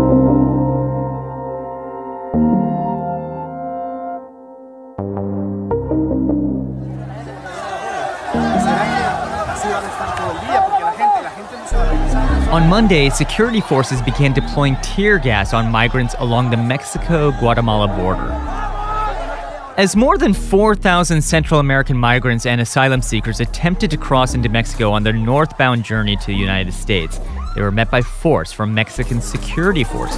On Monday, security forces began deploying tear gas on migrants along the Mexico-Guatemala border. As more than 4,000 Central American migrants and asylum seekers attempted to cross into Mexico on their northbound journey to the United States, they were met by force from Mexican security forces.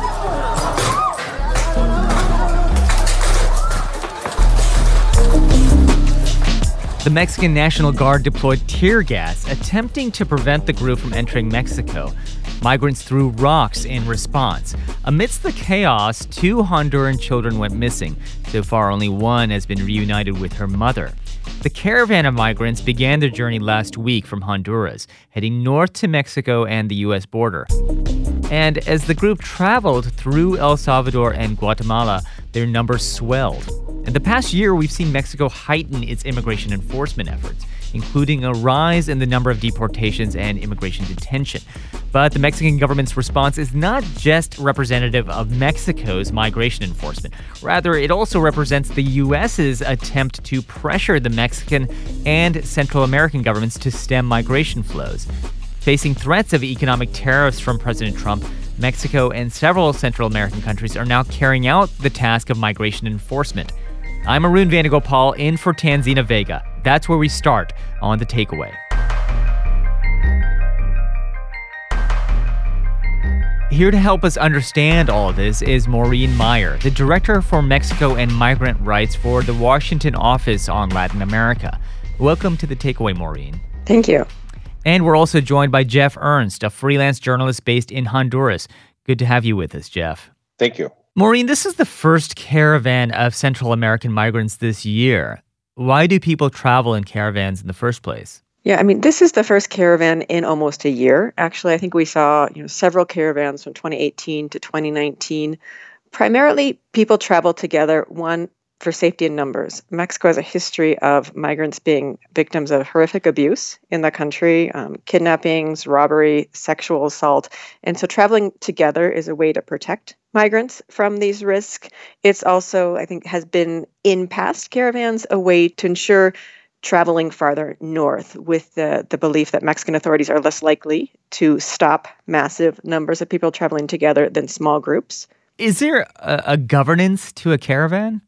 The Mexican National Guard deployed tear gas, attempting to prevent the group from entering Mexico. Migrants threw rocks in response. Amidst the chaos, 2 Honduran children went missing. So far, only one has been reunited with her mother. The caravan of migrants began their journey last week from Honduras, heading north to Mexico and the U.S. border. And as the group traveled through El Salvador and Guatemala, their numbers swelled. In the past year, we've seen Mexico heighten its immigration enforcement efforts, including a rise in the number of deportations and immigration detention. But the Mexican government's response is not just representative of Mexico's migration enforcement. Rather, it also represents the U.S.'s attempt to pressure the Mexican and Central American governments to stem migration flows. Facing threats of economic tariffs from President Trump, Mexico and several Central American countries are now carrying out the task of migration enforcement. I'm Arun Vanagopal in for Tanzina Vega. That's where we start on The Takeaway. Here to help us understand all of this is Maureen Meyer, the Director for Mexico and Migrant Rights for the Washington Office on Latin America. Welcome to The Takeaway, Maureen. Thank you. And we're also joined by Jeff Ernst, a freelance journalist based in Honduras. Good to have you with us, Jeff. Thank you. Maureen, this is the first caravan of Central American migrants this year. Why do people travel in caravans in the first place? Yeah, I mean, this is the first caravan in almost a year. Actually, I think we saw, several caravans from 2018 to 2019. Primarily, people travel together, one, for safety in numbers. Mexico has a history of migrants being victims of horrific abuse in the country, kidnappings, robbery, sexual assault. And so traveling together is a way to protect migrants from these risks. It's also, I think, has been in past caravans a way to ensure traveling farther north with the belief that Mexican authorities are less likely to stop massive numbers of people traveling together than small groups. Is there a governance to a caravan?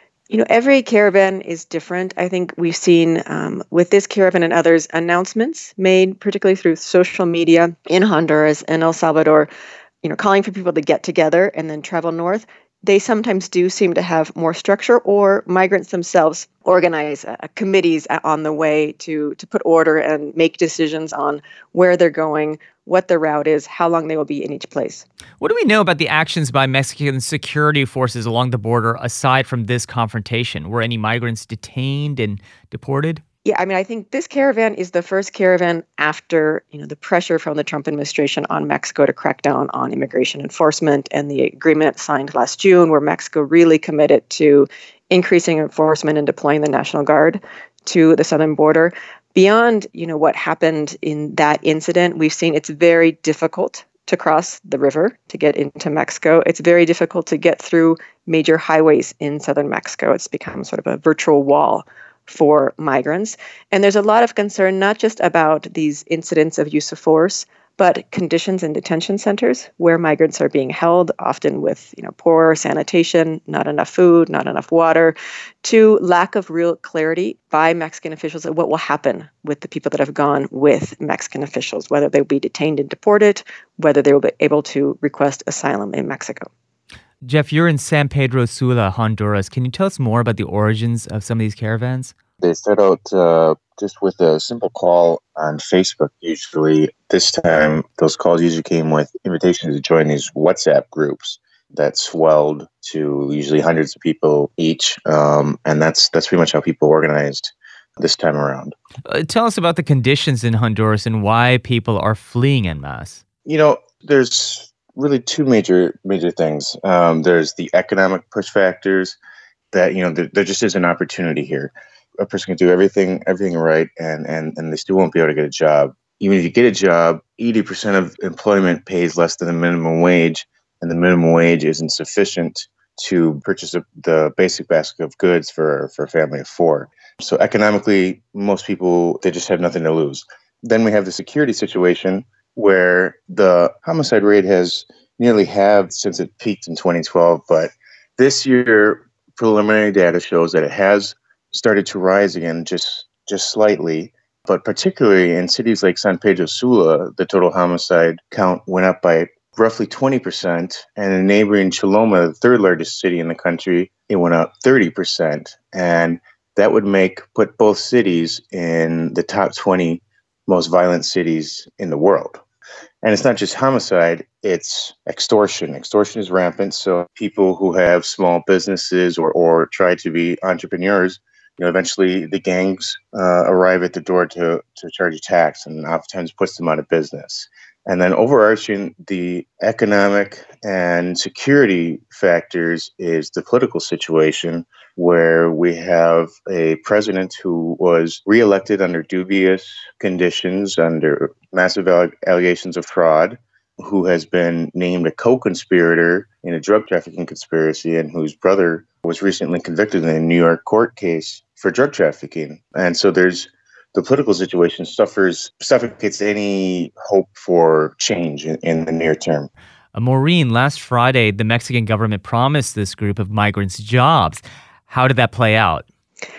Every caravan is different. I think we've seen with this caravan and others announcements made, particularly through social media in Honduras and El Salvador, calling for people to get together and then travel north. They sometimes do seem to have more structure, or migrants themselves organize committees on the way to put order and make decisions on where they're going, what the route is, how long they will be in each place. What do we know about the actions by Mexican security forces along the border aside from this confrontation? Were any migrants detained and deported? Yeah, I mean, I think this caravan is the first caravan after, the pressure from the Trump administration on Mexico to crack down on immigration enforcement and the agreement signed last June where Mexico really committed to increasing enforcement and deploying the National Guard to the southern border. Beyond, what happened in that incident, we've seen it's very difficult to cross the river to get into Mexico. It's very difficult to get through major highways in southern Mexico. It's become sort of a virtual wall for migrants. And there's a lot of concern, not just about these incidents of use of force, but conditions in detention centers where migrants are being held, often with poor sanitation, not enough food, not enough water, to lack of real clarity by Mexican officials of what will happen with the people that have gone with Mexican officials, whether they'll be detained and deported, whether they will be able to request asylum in Mexico. Jeff, you're in San Pedro Sula, Honduras. Can you tell us more about the origins of some of these caravans? They start out just with a simple call on Facebook, usually. This time, those calls usually came with invitations to join these WhatsApp groups that swelled to usually hundreds of people each. And that's pretty much how people organized this time around. Tell us about the conditions in Honduras and why people are fleeing en masse. There's really two major things. There's the economic push factors that, there just is an opportunity here. A person can do everything right, and they still won't be able to get a job. Even if you get a job, 80% of employment pays less than the minimum wage. and the minimum wage isn't sufficient to purchase the basic basket of goods for a family of four. So economically, most people, they just have nothing to lose. Then we have the security situation where the homicide rate has nearly halved since it peaked in 2012. But this year, preliminary data shows that it has started to rise again, just slightly. But particularly in cities like San Pedro Sula, the total homicide count went up by roughly 20%. And in neighboring Choloma, the third largest city in the country, it went up 30%. And that would put both cities in the top 20 most violent cities in the world. And it's not just homicide, it's extortion. Extortion is rampant. So people who have small businesses or try to be entrepreneurs, eventually the gangs arrive at the door to charge a tax, and oftentimes puts them out of business. And then overarching the economic and security factors is the political situation, where we have a president who was reelected under dubious conditions, under massive allegations of fraud, who has been named a co-conspirator in a drug trafficking conspiracy, and whose brother was recently convicted in a New York court case for drug trafficking. And so the political situation suffocates any hope for change in the near term. Maureen, last Friday, the Mexican government promised this group of migrants jobs. How did that play out?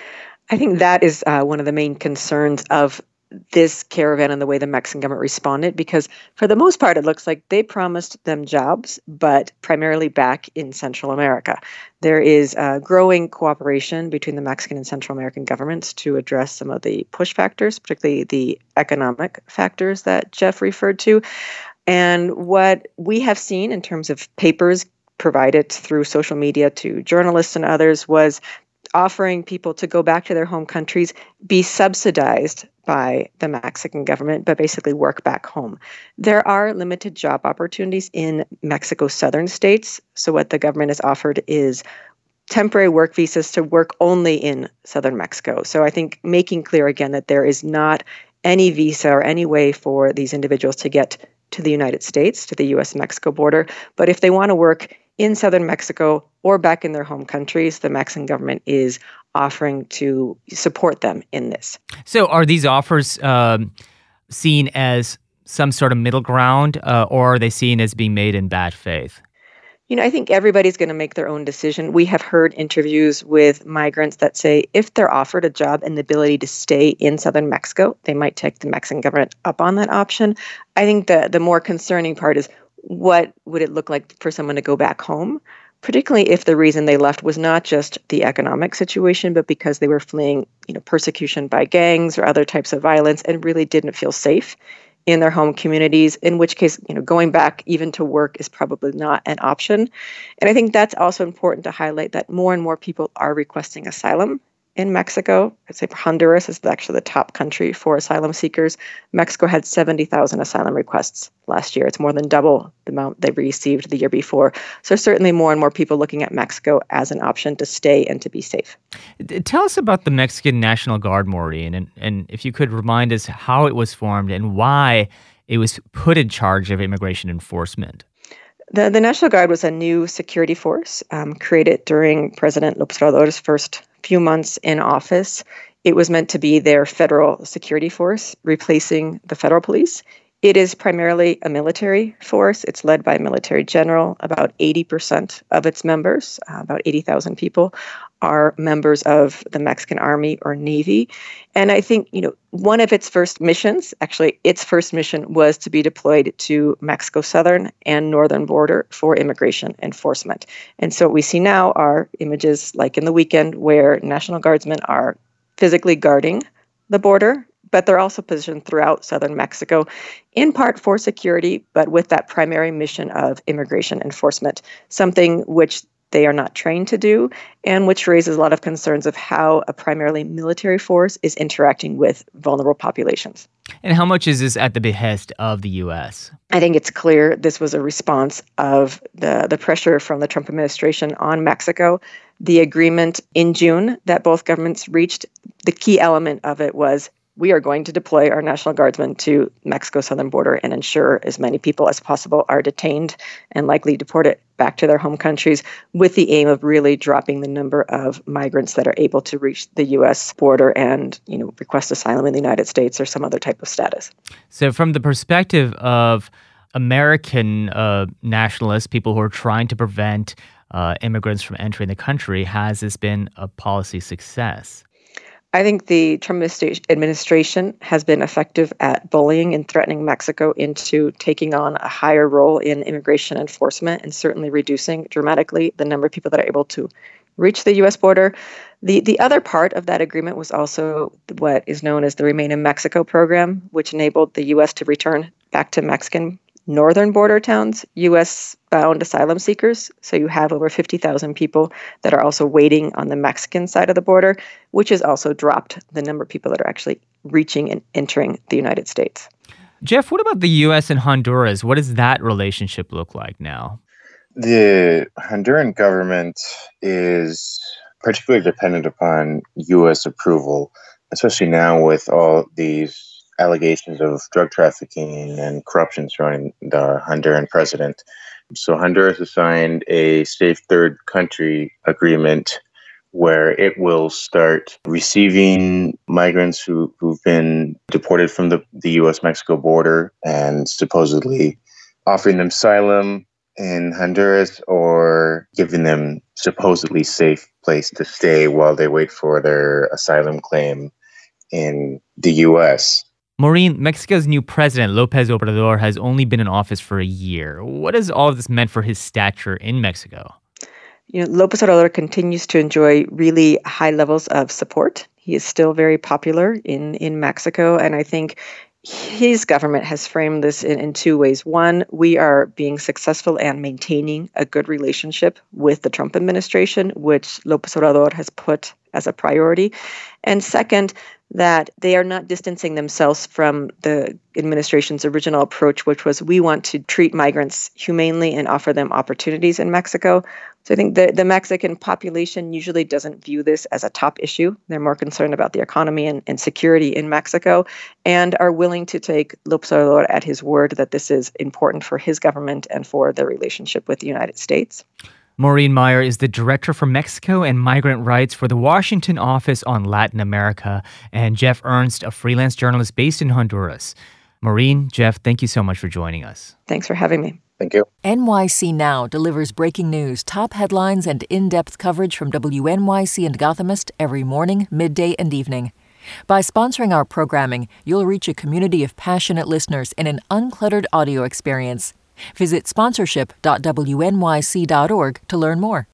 I think that is one of the main concerns of this caravan and the way the Mexican government responded, because for the most part, it looks like they promised them jobs, but primarily back in Central America. There is growing cooperation between the Mexican and Central American governments to address some of the push factors, particularly the economic factors that Jeff referred to. And what we have seen in terms of papers provided through social media to journalists and others was offering people to go back to their home countries, be subsidized by the Mexican government, but basically work back home. There are limited job opportunities in Mexico's southern states. So what the government has offered is temporary work visas to work only in southern Mexico. So I think making clear again that there is not any visa or any way for these individuals to get to the United States, to the U.S.-Mexico border. But if they want to work in southern Mexico or back in their home countries, the Mexican government is offering to support them in this. So are these offers seen as some sort of middle ground, or are they seen as being made in bad faith? I think everybody's going to make their own decision. We have heard interviews with migrants that say if they're offered a job and the ability to stay in southern Mexico, they might take the Mexican government up on that option. I think the more concerning part is, what would it look like for someone to go back home, particularly if the reason they left was not just the economic situation, but because they were fleeing, persecution by gangs or other types of violence and really didn't feel safe in their home communities, in which case, going back even to work is probably not an option. And I think that's also important to highlight that more and more people are requesting asylum in Mexico. I'd say Honduras is actually the top country for asylum seekers. Mexico had 70,000 asylum requests last year. It's more than double the amount they received the year before. So certainly more and more people looking at Mexico as an option to stay and to be safe. Tell us about the Mexican National Guard, Maureen, and if you could remind us how it was formed and why it was put in charge of immigration enforcement. The National Guard was a new security force created during President López Obrador's first few months in office. It was meant to be their federal security force, replacing the federal police. It is primarily a military force. It's led by a military general. About 80% of its members, about 80,000 people, are members of the Mexican Army or Navy. And I think, one of its first missions, actually its first mission, was to be deployed to Mexico's southern and northern border for immigration enforcement. And so what we see now are images like in the weekend where National Guardsmen are physically guarding the border, but they're also positioned throughout southern Mexico, in part for security, but with that primary mission of immigration enforcement, something which they are not trained to do, and which raises a lot of concerns of how a primarily military force is interacting with vulnerable populations. And how much is this at the behest of the U.S.? I think it's clear this was a response of the pressure from the Trump administration on Mexico. The agreement in June that both governments reached, the key element of it was we are going to deploy our National Guardsmen to Mexico's southern border and ensure as many people as possible are detained and likely deported back to their home countries, with the aim of really dropping the number of migrants that are able to reach the U.S. border and, request asylum in the United States or some other type of status. So from the perspective of American nationalists, people who are trying to prevent immigrants from entering the country, has this been a policy success? I think the Trump administration has been effective at bullying and threatening Mexico into taking on a higher role in immigration enforcement and certainly reducing dramatically the number of people that are able to reach the U.S. border. The other part of that agreement was also what is known as the Remain in Mexico program, which enabled the U.S. to return back to Mexican northern border towns U.S.-bound asylum seekers. So you have over 50,000 people that are also waiting on the Mexican side of the border, which has also dropped the number of people that are actually reaching and entering the United States. Jeff, what about the U.S. and Honduras? What does that relationship look like now? The Honduran government is particularly dependent upon U.S. approval, especially now with all these allegations of drug trafficking and corruption surrounding the Honduran president. So Honduras has signed a safe third country agreement where it will start receiving migrants who've been deported from the U.S.-Mexico border and supposedly offering them asylum in Honduras or giving them supposedly safe place to stay while they wait for their asylum claim in the U.S. Maureen, Mexico's new president, López Obrador, has only been in office for a year. What has all of this meant for his stature in Mexico? López Obrador continues to enjoy really high levels of support. He is still very popular in Mexico, and I think his government has framed this in two ways. One, we are being successful and maintaining a good relationship with the Trump administration, which López Obrador has put as a priority. And second, that they are not distancing themselves from the administration's original approach, which was we want to treat migrants humanely and offer them opportunities in Mexico. So I think the Mexican population usually doesn't view this as a top issue. They're more concerned about the economy and security in Mexico and are willing to take López Obrador at his word that this is important for his government and for the relationship with the United States. Maureen Meyer is the Director for Mexico and Migrant Rights for the Washington Office on Latin America, and Jeff Ernst, a freelance journalist based in Honduras. Maureen, Jeff, thank you so much for joining us. Thanks for having me. Thank you. NYC Now delivers breaking news, top headlines, and in-depth coverage from WNYC and Gothamist every morning, midday, and evening. By sponsoring our programming, you'll reach a community of passionate listeners in an uncluttered audio experience. Visit sponsorship.wnyc.org to learn more.